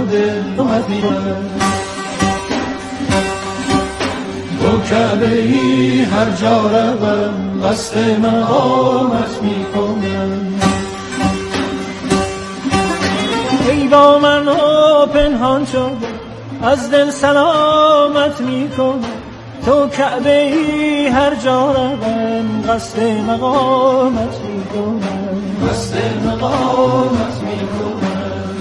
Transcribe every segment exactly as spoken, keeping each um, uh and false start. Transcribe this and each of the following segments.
یاد مدینه تو کعبه ای هر جا روم قصد مقامت میکنم ای با من و پنهان شد از دل سلامت میکنم تو کعبه ای هر جا روم قصد مقامت میکنم قصد مقامت میکنم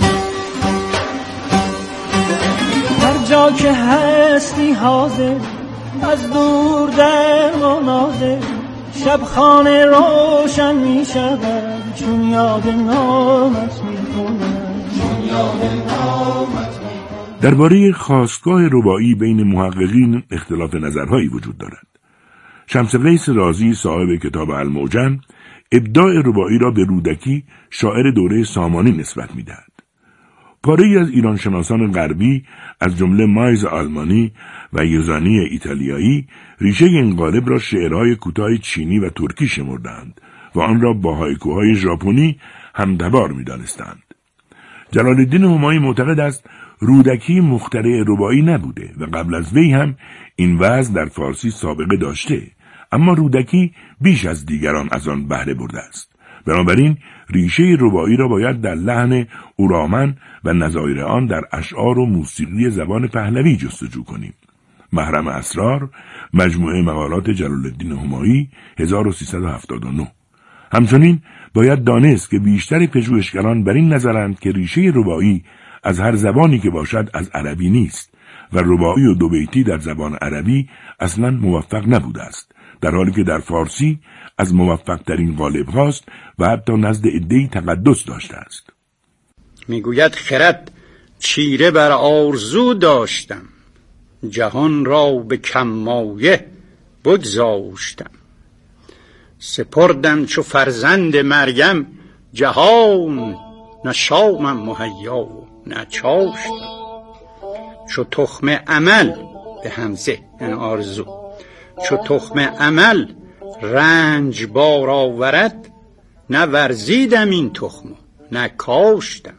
هر جا که هستی حاضر از دور در مناظر شب خانه روشن می شود چون یاد نامت می کنم چون یاد نامت می کنم. درباره خاستگاه رباعی بین محققین اختلاف نظرهایی وجود دارد. شمس قیس رازی صاحب کتاب المعجم ابداع رباعی را به رودکی شاعر دوره سامانی نسبت می دهد. پاره‌ای از ایرانشناسان غربی از جمله مایز آلمانی و یوزانی ایتالیایی ریشه این قالب را شعرهای کوتاه چینی و ترکی شمردند و آن را با هایکوهای ژاپنی همتبار می‌دانستند. جلال الدین همایی معتقد است رودکی مخترع رباعی نبوده و قبل از وی هم این وضع در فارسی سابقه داشته، اما رودکی بیش از دیگران از آن بهره برده است. بنابراین ریشه رباعی را باید در لحن اورامن و نظایر آن در اشعار و موسیقی زبان پهلوی جستجو کنیم. محرم اسرار، مجموعه مقالات جلال الدین همایی هزار و سیصد و هفتاد و نه. همچنین باید دانست که بیشتر پژوهشگران بر این نظرند که ریشه رباعی از هر زبانی که باشد از عربی نیست و رباعی و دوبیتی در زبان عربی اصلا موفق نبوده است، در حالی که در فارسی از موفق ترین قالب هاست و حتی نزد عده‌ای تقدس داشته است. میگوید خرد چیره بر آرزو داشتم، جهان را به کمایه بگذاشتم. سپردم چو فرزند مریم جهان، نه شامم مهیا و نه چاشتم. چو تخم عمل به همزه یعنی آرزو، چو تخم عمل رنج بار آورد، نه ورزیدم این تخمو نه کاشتم.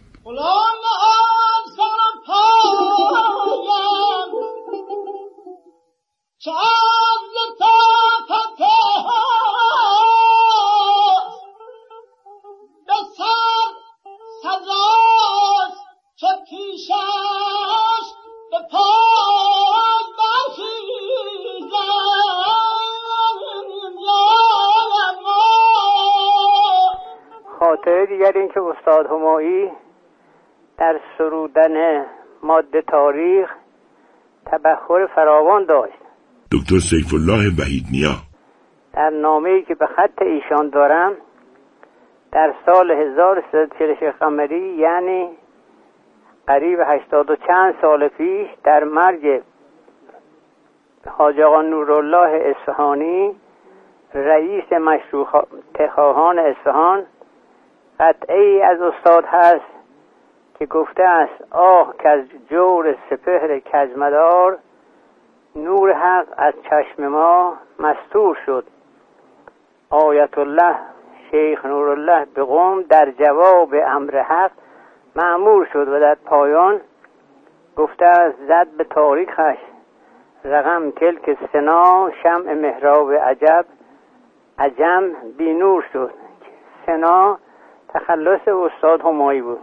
خاطره دیگر این که استاد همایی در سرودن ماده تاریخ تبخر فراوان داشت. دکتر سیف الله وحیدنیا در نامه‌ای که به خط ایشان دارم در سال هزار و سیصد و چهل و شش قمری، یعنی قریب هشتاد و چند سال پیش، در مرگ حاجی آقا نورالله اصفهانی رئیس مشروطه‌خواهان اصفهان قطعه‌ای از استاد هست که گفته است: آه که از جور سپهر کژمدار، نور حق از چشم ما مستور شد. آیت الله شیخ نورالله به قم در جواب امر حق مأمور شد و در پایان گفته است: زد به تاریخش رقم تلک سنا، شمع محراب عجب عجم بی نور شد. سنا تخلص استاد همایی بود.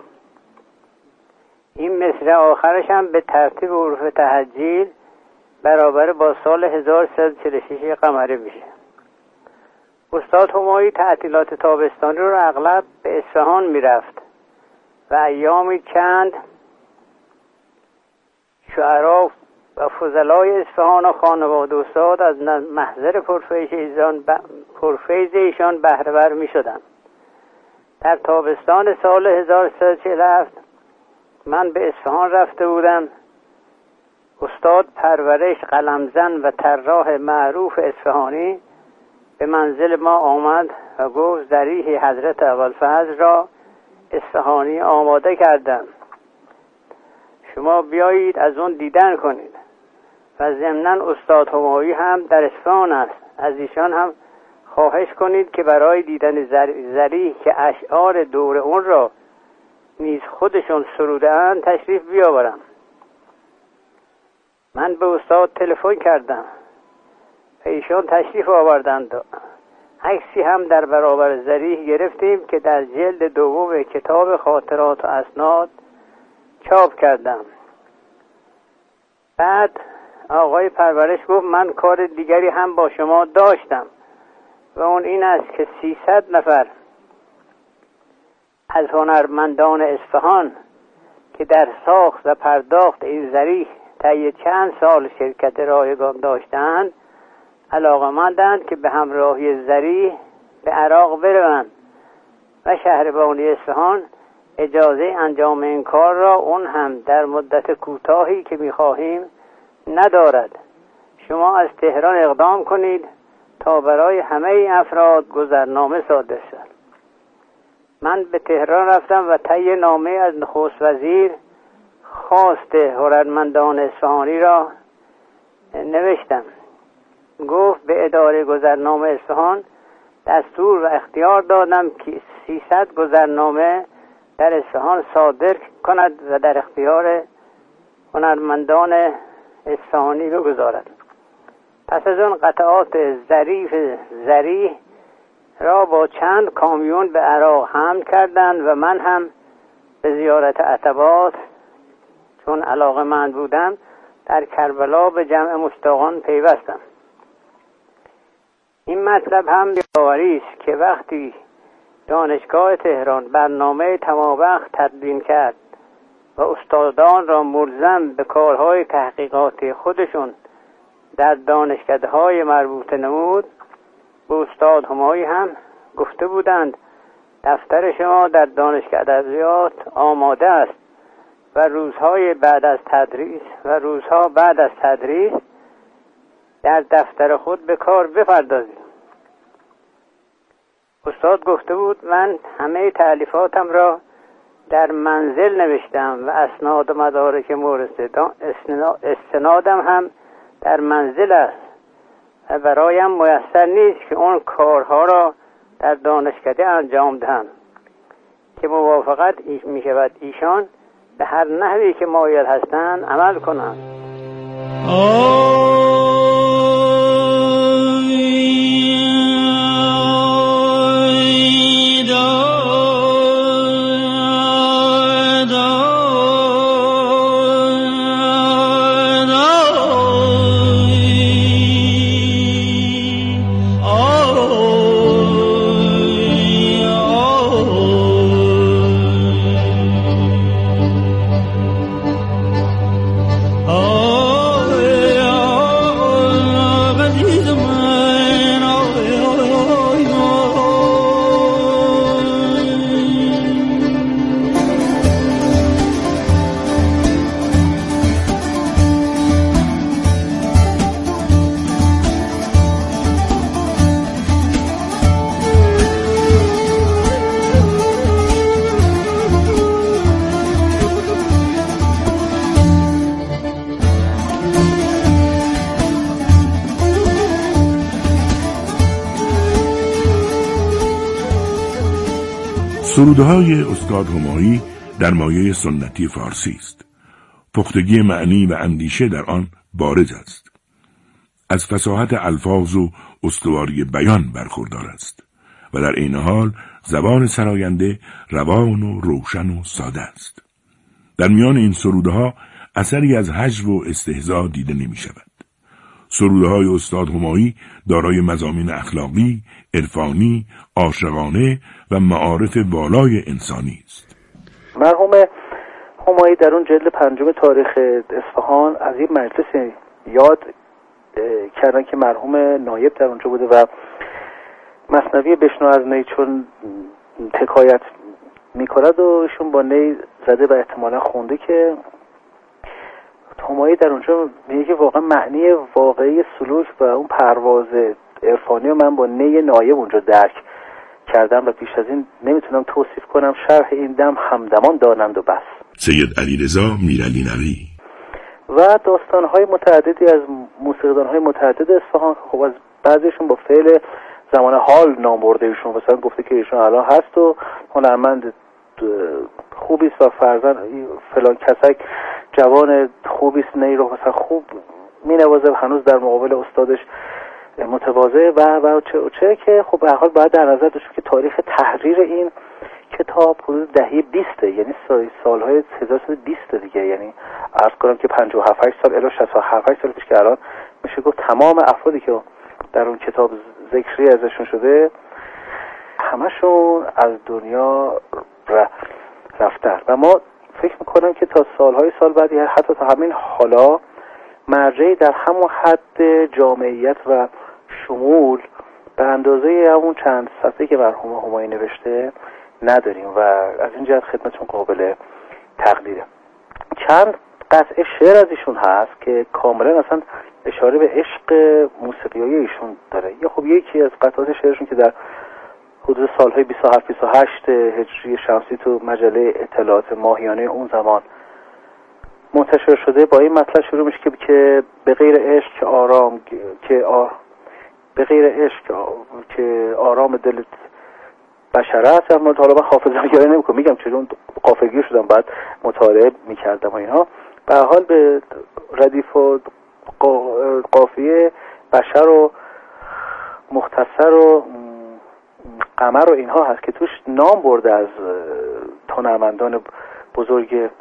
این مصرع آخرش هم به ترتیب حروف تهجیل برابر با سال هزار و سیصد و چهل و شش قمری میشه. استاد همایی تعطیلات تابستانی رو اغلب به اصفهان میرفت و ایامی چند شعرا و فضلای اصفهان و خانواده استاد از محضر پرفیض ایشان ب... پرفیض ایشان بهره ور میشدند. در تابستان سال هزار و سیصد و چهل و هفت من به اصفهان رفته بودم. استاد پرورش قلمزن و طراح معروف اصفهانی به منزل ما آمد و گفت: ضریح حضرت ابوالفضل را اصفهانی آماده کردم، شما بیایید از اون دیدن کنید. و ضمناً استاد همایی هم در اصفهان است، از ایشان هم خواهش کنید که برای دیدن ضریح که اشعار دور اون را نیز خودشون سروده‌اند تشریف بیاورم. من به استاد تلفن کردم، ایشان تشریف آوردند. عکسی هم در برابر ذریح گرفتیم که در جلد دوم کتاب خاطرات و اسناد چاپ کردم. بعد آقای پرورش گفت من کار دیگری هم با شما داشتم و اون این است که سیصد نفر از هنرمندان اصفهان که در ساخت و پرداخت این ذریح طی چند سال شرکت رایگان داشتند علاقه‌مندند که به همراهی ذریح به عراق بروند و شهربانی اصفهان اجازه انجام این کار را اون هم در مدت کوتاهی که می‌خواهیم ندارد. شما از تهران اقدام کنید تا برای همه افراد گذرنامه صادر شد. من به تهران رفتم و طی نامه از نخست وزیر خواست هنرمندان اصفهانی را نوشتم. گفت به اداره گذرنامه اصفهان دستور و اختیار دادم که سیصد گذرنامه در اصفهان صادر کند و در اختیار هنرمندان اصفهانی بگذارد. پس از اون قطعات ظریف ذریح را با چند کامیون به عراق حمل کردند و من هم به زیارت عتبات چون علاقه‌مند بودم در کربلا به جمع مشتاقان پیوستم. این مطلب هم یادآوری است که وقتی دانشگاه تهران برنامه تمام‌وقت تدوین کرد و استادان را ملزم به کارهای تحقیقاتی خودشون در دانشکده‌های مربوطه نمود، به استاد همایی هم گفته بودند دفتر شما در دانشگاه ادبیات آماده است و روزهای بعد از تدریس و روزها بعد از تدریس در دفتر خود به کار بپردازید. استاد گفته بود من همه تألیفاتم را در منزل نوشتم و اسناد و مدارک مورد استنادم هم در منزل است و برایم میسر نیست که اون کارها را در دانشکده انجام دهم که موافقت می شود ایشان به هر نحوی که مایل هستند عمل کنند. سرودهای استاد همایی در مایه سنتی فارسی است. پختگی معنی و اندیشه در آن بارز است. از فصاحت الفاظ و استواری بیان برخوردار است و در عین حال زبان سراینده روان و روشن و ساده است. در میان این سرودها اثری از هجو و استهزا دیده نمی شود. سرودهای استاد همایی دارای مضامین اخلاقی، عرفانی، عاشقانه و معارف بالای انسانی است. مرحوم همایی در اون جلد پنجم تاریخ اصفهان از این مجلس یاد کردن که مرحوم نایب در اونجا بوده و مثنوی بشنو از نی چون حکایت میکند و ایشون با نی زده و احتمالا خونده که همایی در اونجا میگه که واقعا معنی واقعی سلوک و اون پرواز عرفانی رو من با نی نایب اونجا درک کردم و بیش از این نمیتونم توصیف کنم. شرح این دم همدمان دانند و بس. سید علیرضا میرعلی نقی و داستان‌های متعددی از موسیقیدان‌های متعدد اصفهان، خب از بعضیشون با فعل زمان حال نام برده ایشون، مثلا گفته که ایشون الان هست و هنرمند خوبی است و فرزن فلان کسک جوان خوبی است، نی رو مثلا خوب مینوازه، هنوز در مقابل استادش متواضع و و چه, چه که خب به هر حال باید در نظر داشت که تاریخ تحریر این کتاب حدود دهه بیست، یعنی سالهای هزار و سیصد و بیست دیگه، یعنی عرض کنم که پنجاه و هفت سال الی شصت و هفت سال پیش که الان میشه گفت تمام افرادی که در اون کتاب ذکری ازشون شده همشون از دنیا رفتن و ما فکر میکنم که تا سالهای سال بعدی حتی تا همین حالا مرجعی در همون حد جامعیت و شمول به اندازه همون چند صفحه که مرحوم همایی نوشته نداریم و از این جهت خدمتتون قابل تقدیره. چند قطعه شعر از ایشون هست که کاملا اصلا اشاره به عشق موسیقیایی ایشون داره. یا خب یکی از قطعات شعرشون که در حدود سالهای بیست و هفت بیست و هشت هجری شمسی تو مجله اطلاعات ماهیانه اون زمان منتشر شده، با این مطلب شروع میشه که که به غیر عشق که آرام که آر... به غیر عشق که آرام دلت بشرت. اما حالا من حافظه نگاری نمیکنم، میگم چون قافلگیر شدم بعد مطالعه میکردم و اینها. به هر حال به ردیف و قافیه بشر و مختصر و قمر و اینها هست که توش نام برده از هنرمندان بزرگ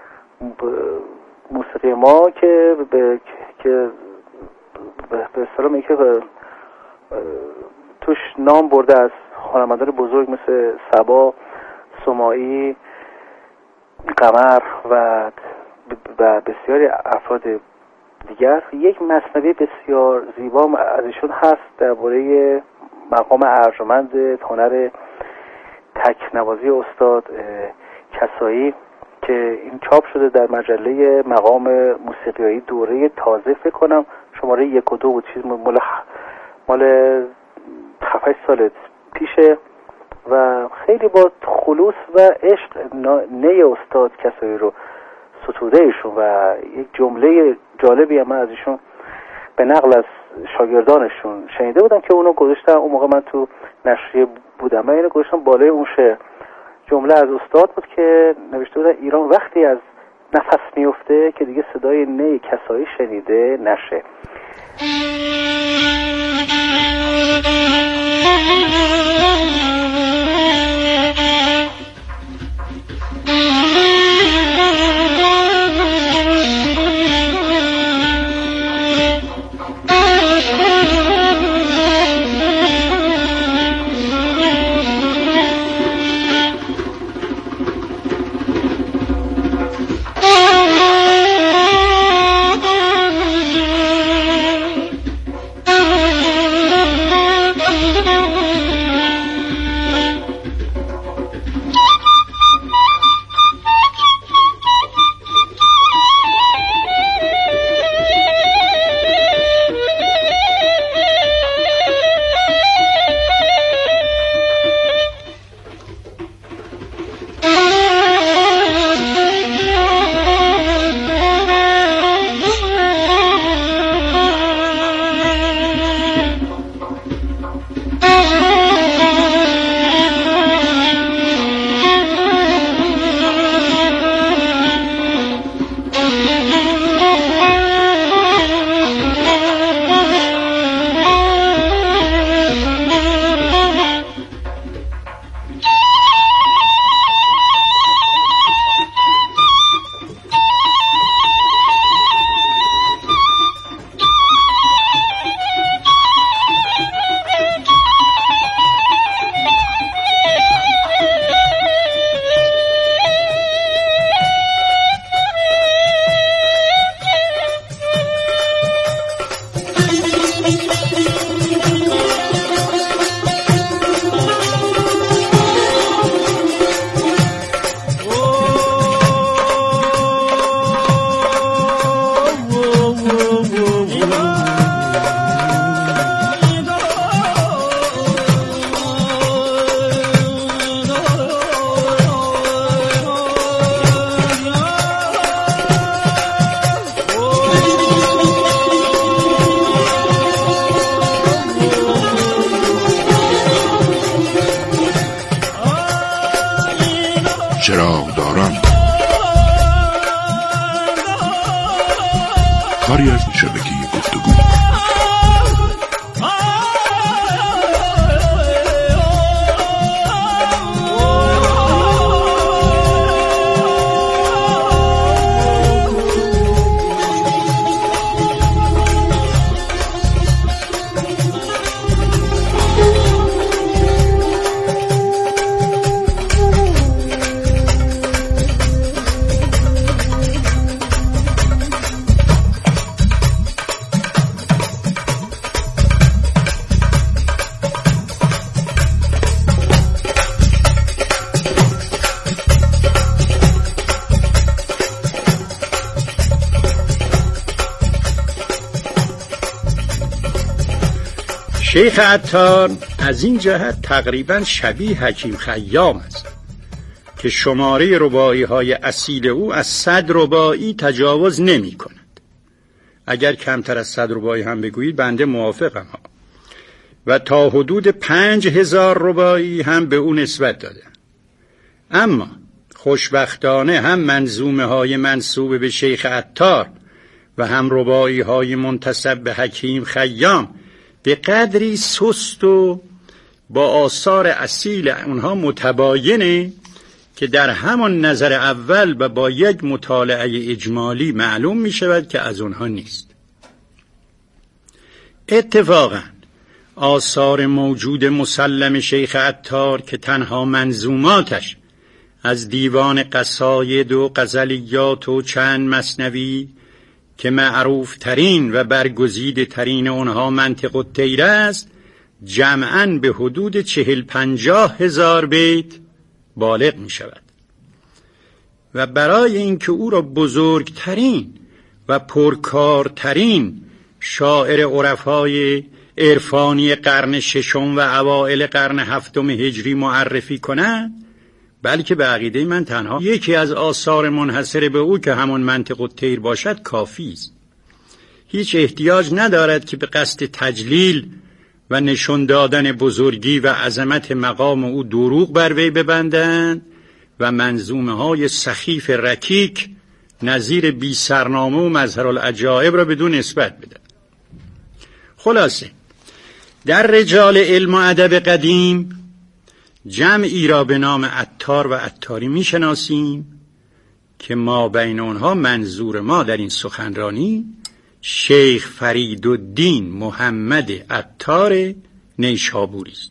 موسیقی ما که به که به اصطلاح میگه که توش نام برده از هنرمندان بزرگ مثل صبا، سماعی، قمر و و بسیاری افراد دیگر. یک مثنوی بسیار زیبا از ایشون هست درباره مقام ارجمند هنر تکنوازی استاد کسایی که این چاپ شده در مجله مقام موسیقیایی دوره تازه، فکر کنم شماره یک و دو بود، چیز مال مال هفت سال پیشه و خیلی با خلوص و عشق نی استاد کسایی رو ستوده ایشون و یک جمله جالبی هم از ایشون به نقل از شاگردانشون شنیده بودم که اونو گذاشتم. اون موقع من تو نشریه بودم و اینو گذاشتم بالای اون شعر. جمله از استاد بود که نوشته بودن ایران وقتی از نفس میفته که دیگه صدای نی کسایی شنیده نشه. کاری از شبکه گفتگو. شیخ عطار از این جهت تقریبا شبیه حکیم خیام است که شماره رباعی های اصیل او از صد رباعی تجاوز نمی کند. اگر کمتر از صد رباعی هم بگویید بنده موافقم ها. و تا حدود پنج هزار رباعی هم به او نسبت داده. اما خوشبختانه هم منظومه های منسوب به شیخ عطار و هم رباعی های منتسب به حکیم خیام به قدری سست و با آثار اصیل اونها متباینه که در همان نظر اول و با یک مطالعه اجمالی معلوم می شود که از اونها نیست. اتفاقا آثار موجود مسلم شیخ عطار که تنها منظوماتش از دیوان قصاید و غزلیات و چند مثنوی که معروف ترین و برگزیده ترین اونها منطق الطیر است، جمعاً به حدود چهل پنجاه هزار بیت بالغ می شود. و برای اینکه او را بزرگترین و پرکارترین شاعر عرفای عرفانی قرن ششم و اوائل قرن هفتم هجری معرفی کنند، بلکه به عقیده من تنها یکی از آثار منحصر به او که همون منطق الطیر باشد کافی است. هیچ احتیاج ندارد که به قصد تجلیل و نشون دادن بزرگی و عظمت مقام او دروغ بر وی ببندند و منظومه های سخیف رکیک نظیر بی سرنامه و مظهر العجایب را بدون نسبت بدن. خلاصه در رجال علم و ادب قدیم جمعی را به نام عطار و عطاری می شناسیم که ما بین آنها منظور ما در این سخنرانی شیخ فریدالدین محمد عطار نیشابوری است،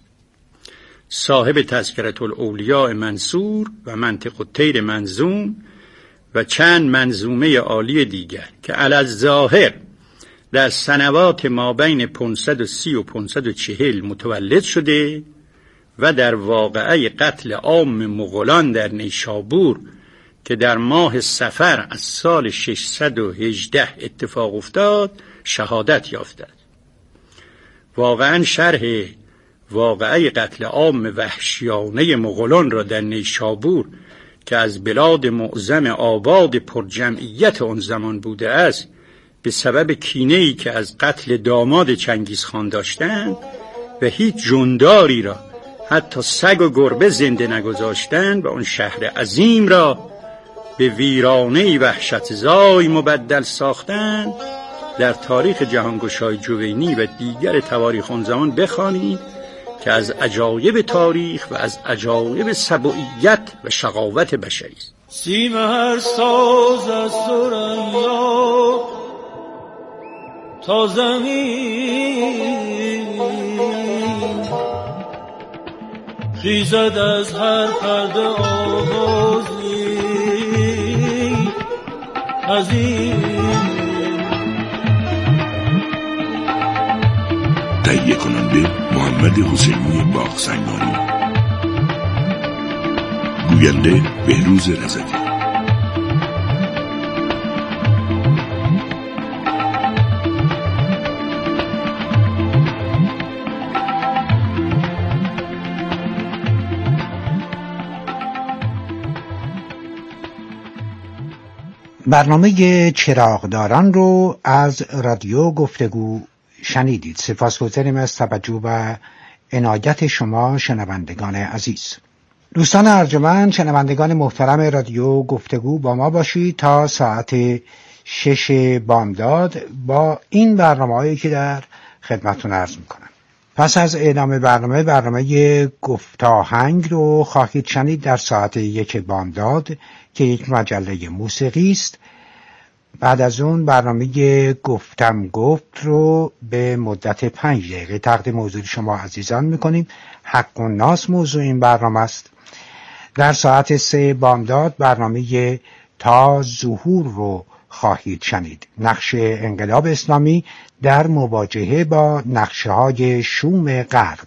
صاحب تذکرة الاولیاء منصور و منطق الطیر منظوم و چند منظومه عالی دیگر که علی الظاهر در سنوات ما بین پانصد و سی و پانصد و چهل متولد شده و در واقعه قتل عام مغولان در نیشابور که در ماه صفر از سال ششصد و هجده اتفاق افتاد شهادت یافته. واقعا شرح واقعه قتل عام وحشیانه مغولان را در نیشابور که از بلاد معظم آباد پرجمعیت آن زمان بوده است به سبب کینه‌ای که از قتل داماد چنگیزخان داشتند و هیچ جنداری را حتی سگ و گربه زنده نگذاشتند و اون شهر عظیم را به ویرانه‌ای وحشتزای مبدل ساختند، در تاریخ جهانگشای جوینی و دیگر تواریخ آن زمان بخوانید که از عجایب تاریخ و از عجایب سبوعیت و شقاوت بشری است. سیم هر ساز از سریا تا زمین خیزد از هر پرده آغازی عظیم. تهیه کننده محمد حسینی باغسنگانی، گوینده بهروز رضوی. برنامه چراغداران رو از رادیو گفتگو شنیدید. سپاسگزاریم از توجه و عنایت شما شنوندگان عزیز. دوستان ارجمند، شنوندگان محترم رادیو گفتگو، با ما باشید تا ساعت شش بامداد با این برنامه‌هایی که در خدمتتون عرض میکنم. پس از اعلام برنامه برنامه گفتاهنگ رو خواهید شنید در ساعت یک بامداد که یک مجله موسیقی است. بعد از اون برنامه گفتم گفت رو به مدت پنج دقیقه تقدیم حضور شما عزیزان میکنیم. حق و ناس موضوع این برنامه است. در ساعت سه بامداد برنامه تا ظهور رو خواهید شنید. نقش انقلاب اسلامی در مواجهه با نقشه های شوم غرب.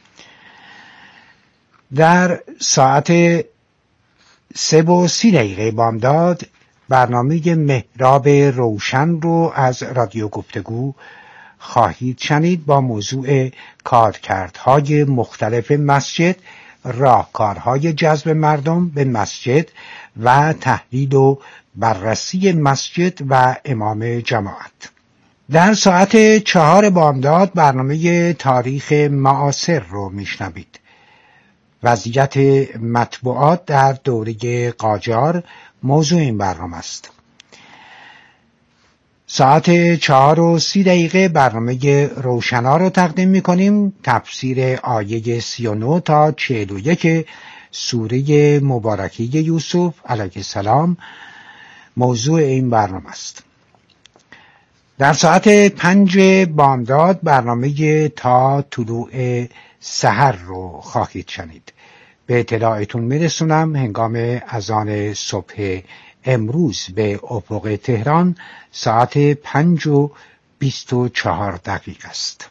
در ساعت سه و سی دقیقه بامداد برنامه محراب روشن رو از رادیو گفتگو خواهید شنید با موضوع کارکردهای مختلف مسجد، راهکارهای جذب مردم به مسجد و تحلیل و بررسی مسجد و امام جماعت. در ساعت چهار بامداد برنامه تاریخ معاصر رو میشنوید. وضعیت مطبوعات در دوره قاجار موضوع این برنامه است. ساعت چهار و سی دقیقه برنامه روشنا رو تقدیم میکنیم. تفسیر آیه سی و نه تا چهل و یک سوره مبارکه یوسف علیه السلام موضوع این برنامه است. در ساعت پنج بامداد برنامه تا طلوع سحر رو خواهید شنید. به اطلاعتون میرسونم هنگام اذان صبح امروز به افق تهران ساعت پنج و بیست و چهار دقیقه است.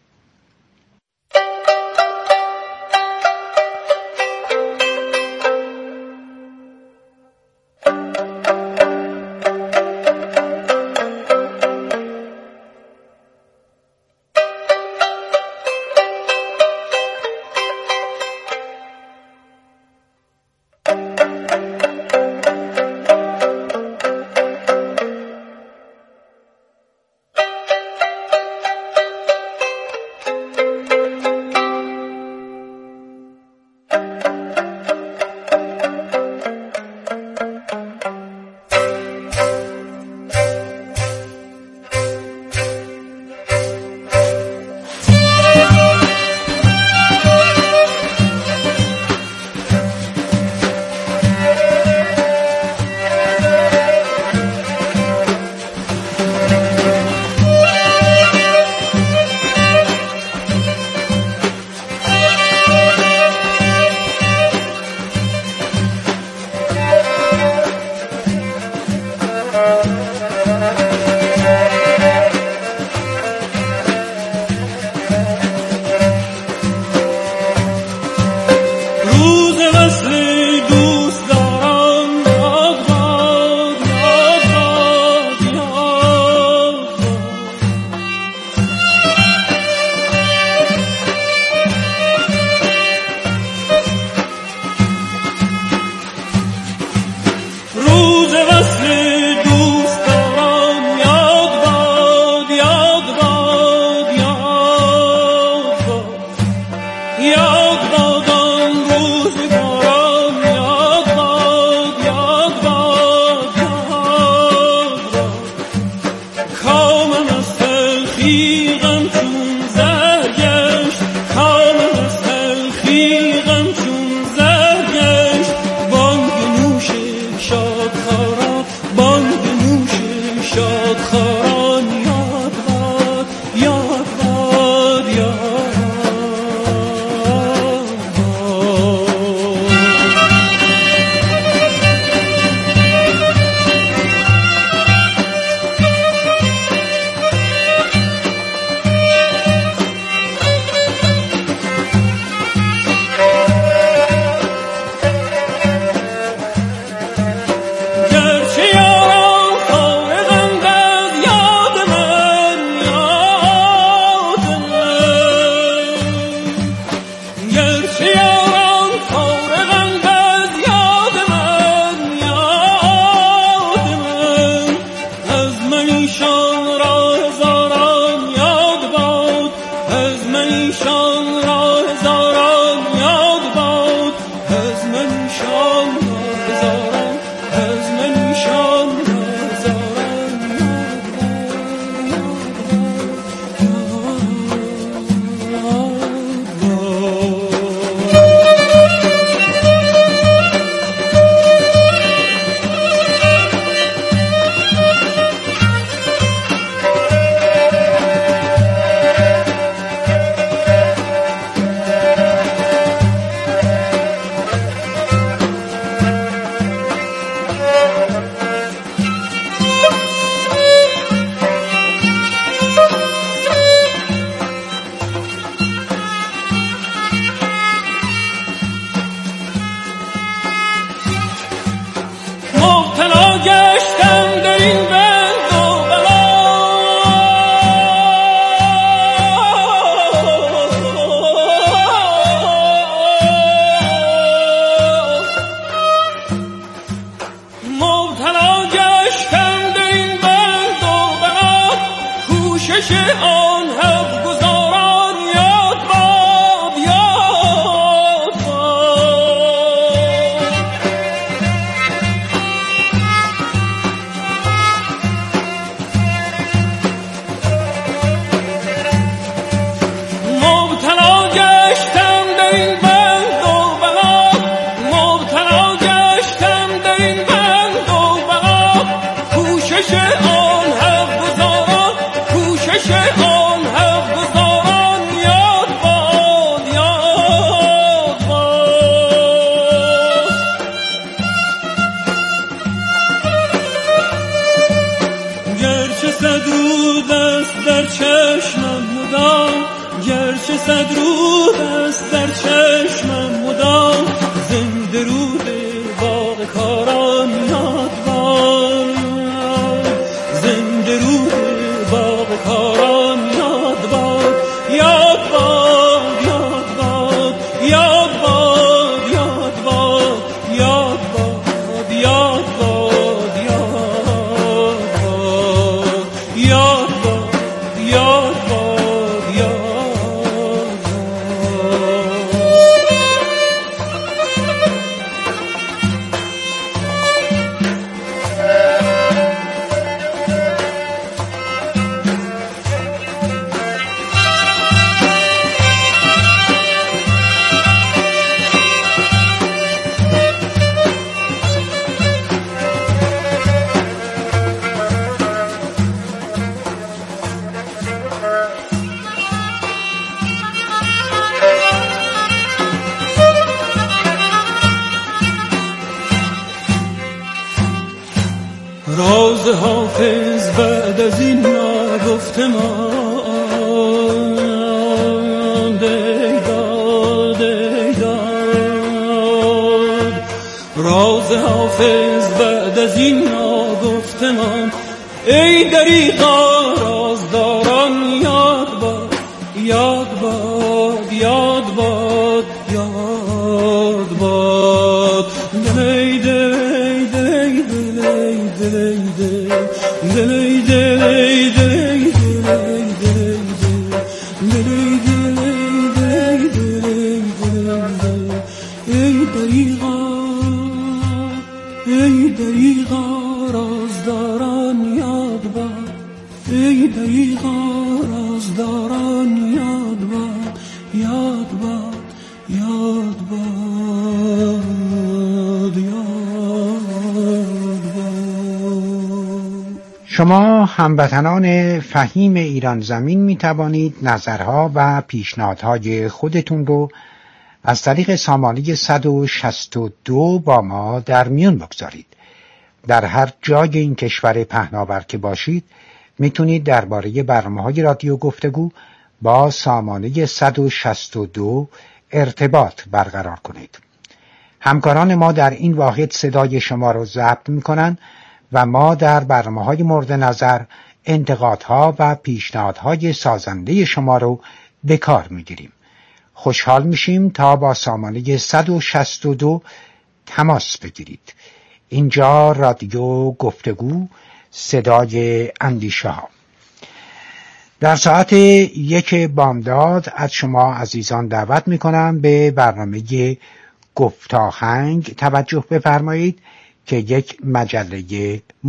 نقش صد رود است در چشمم مدام، زنده رود باغ کاران یاد باد، زنده رود باغ کاران یاد باد، یاد باد یاد باد یاد باد یاد باد یاد باد یاد باد یاد باد یاد باد یاد باد. راز حافظ بعد از این نگفته ماند، ای داد ای داد. راز حافظ بعد از این نگفته ماند، ای دریغا رازداران یاد باد یاد باد یاد باد یاد باد. دلی دلی دلی دلی دلی دلی دلی دلی ای دریغا ای دریغا رازداران یاد باد، ای دریغا رازداران یاد باد یاد باد یاد باد یاد باد. شما هموطنان فهیم ایران زمین می توانید نظرها و پیشنهادهای خودتون رو از طریق سامانه صد و شصت و دو با ما در میون بگذارید. در هر جای این کشور پهناور که باشید میتونید درباره برنامه‌های رادیو گفتگو با سامانه صد و شصت و دو ارتباط برقرار کنید. همکاران ما در این واحد صدای شما رو ضبط میکنن و ما در برنامه‌های مورد نظر انتقادها و پیشنهادهای سازنده شما رو به کار میگیریم. خوشحال میشیم تا با سامانه صد و شصت و دو تماس بگیرید. اینجا رادیو گفتگو، صدای اندیشه ها. در ساعت یک بامداد از شما عزیزان دعوت میکنم به برنامه گفتاهنگ توجه بفرمایید که یک مجله